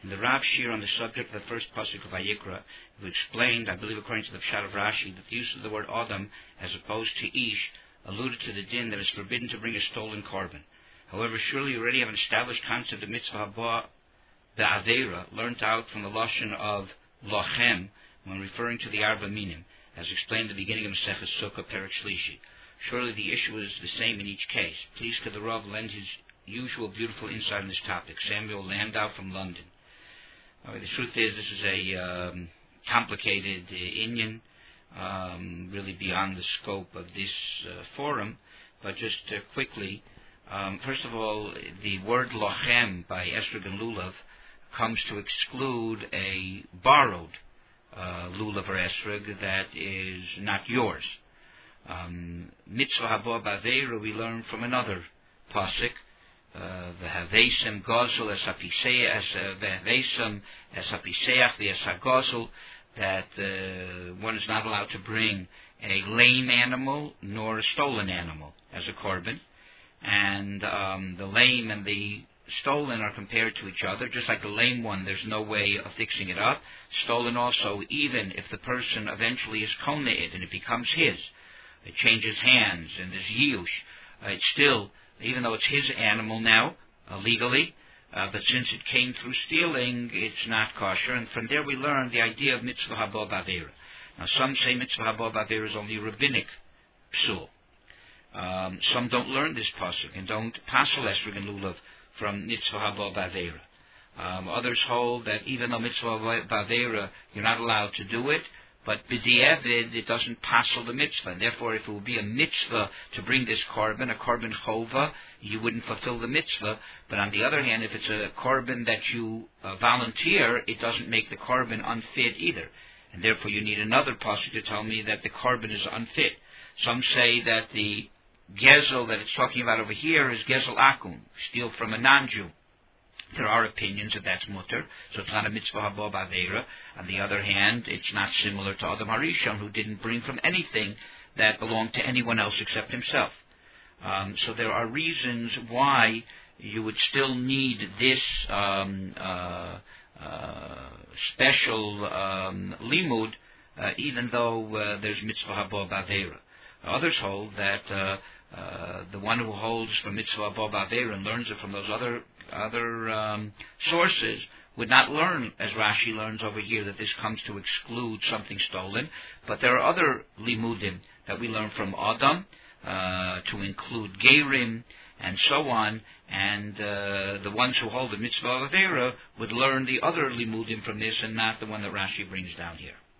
In the Rav Shir on the subject of the first pasuk of Vayikra, we explained, I believe according to the Pshat of Rashi, that the use of the word Adam as opposed to Ish alluded to the din that is forbidden to bring a stolen korban. However, surely you already have an established concept of mitzvah haba be'aveira, learnt out from the lashon of lochem when referring to the arba minim, as explained at the beginning of Maseches Sukkah, Perek Shlishi. Surely the issue is the same in each case. Please could the Rav lend his usual beautiful insight on this topic. Samuel Landau from London. The truth is, this is a complicated inyan, really beyond the scope of this forum. But just quickly, first of all, the word lochem by Esrog and Lulav comes to exclude a borrowed lulav or esrog that is not yours. Mitzvah haba b'aveira we learn from another pasuk. V'havesem gozul es hapiseach v'es hagozul, that one is not allowed to bring a lame animal nor a stolen animal as a korban, and the lame and the stolen are compared to each other. Just like the lame one, there's no way of fixing it up. Stolen also, even if the person eventually is kona it and it becomes his, it changes hands and there's yiyush, it's still, even though it's his animal now, legally, but since it came through stealing, it's not kosher. And from there we learn the idea of mitzvah haba b'aveira. Now some say mitzvah haba b'aveira is only rabbinic psul. Some don't learn this pasuk and don't passel esrog and lulav from mitzvah haba b'aveira. Others hold that even though mitzvah b'aveira, you're not allowed to do it, but b'di'evid, it doesn't passel the mitzvah. And therefore, if it would be a mitzvah to bring this korban, a korban chova, you wouldn't fulfill the mitzvah. But on the other hand, if it's a korban that you volunteer, it doesn't make the korban unfit either. And therefore, you need another pasuk to tell me that the korban is unfit. Some say that the gezel that it's talking about over here is gezel akum, steal from a non-Jew. There are opinions that that's mutter, so it's not a mitzvah haba b'aveira. On the other hand, it's not similar to Adam Harishon, who didn't bring from anything that belonged to anyone else except himself. So there are reasons why you would still need this special limud, even though there's mitzvah haba b'aveira. Others hold that the one who holds from mitzvah haba b'aveira and learns it from those other sources would not learn, as Rashi learns over here, that this comes to exclude something stolen. But there are other limudim that we learn from Adam to include gerim and so on. And the ones who hold the mitzvah of Avera would learn the other limudim from this and not the one that Rashi brings down here.